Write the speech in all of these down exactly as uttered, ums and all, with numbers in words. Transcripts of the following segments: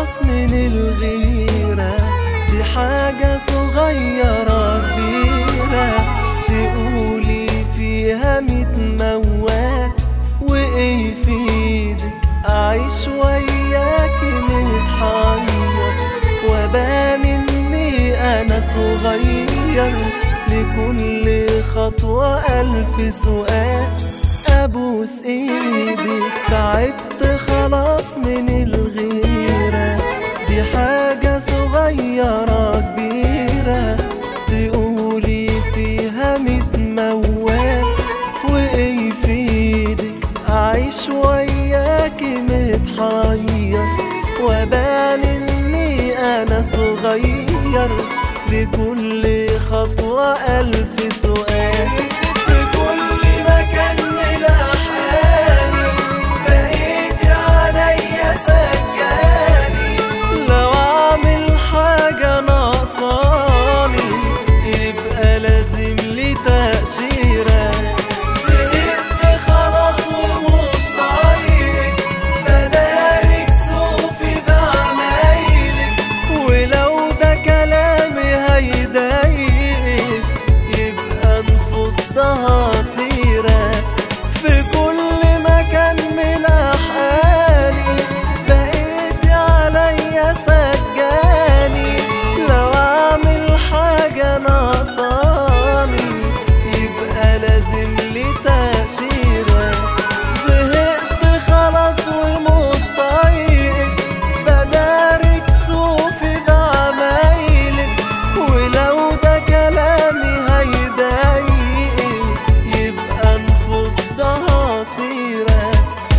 خلاص من الغيرة، دي حاجة صغيرة كبيرة تقولي فيها ميت موال. وإيه يفيدك أعيش وياكي متحير وبان إني أنا صغير، لكل خطوة ألف سؤال. أبوس إيدك تعبت خلاص من الغيرة، دي حاجة صغيرة كبيرة تقولي فيها ميت موال. وإيه يفيدك أعيش وياكي متحير وبان إني أنا صغير، لكل خطوة ألف سؤال. في كل مكان ملاحقاني بقيتي عليا سكاني، لو أعمل حاجة ناقصاني يبقى لازم لي تأشيرة. زهقت خلاص ومش طايقك بدالك صوفي بعمايلك، ولو ده كلامي هيضايقك يبقى نفضها سيرة. في كل مكان ملاحقاني بقيتي عليا سجاني، لو أعمل حاجة ناقصاني يبقى لازم لي تأشيرة. زهقت خلاص ومش طايقك بدارك صوفي بعمايلك، ولو ده كلامي هيضايقك يبقى نفضها سيرة.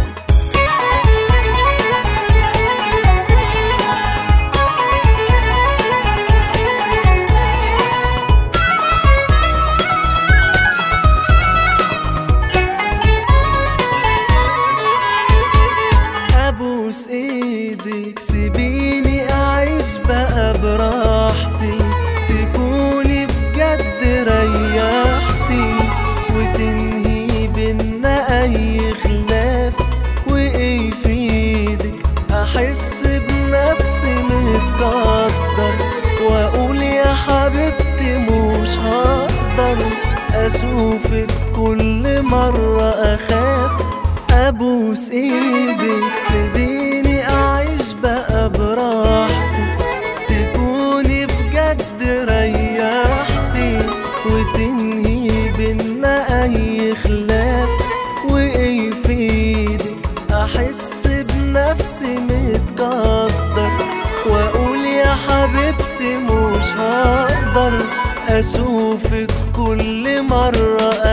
أبوس إيدك سيبيني أعيش بقى براحتي، تكوني بجد ريحتي وتنهي بينا أي خلاف. وإيه يفيدك أحس بنفسي متقدر وأقول يا حبيبتي مش هقدر أشوفك كل مرة أخاف. أبوس إيدك سيبيني أعيش بقى براحتي، تكوني بجد ريحتي وتنهي بينا أي خلاف. وإيه يفيدك أحس بنفسي متقدر وأقول يا حبيبتي مش هقدر أشوفك كل مرة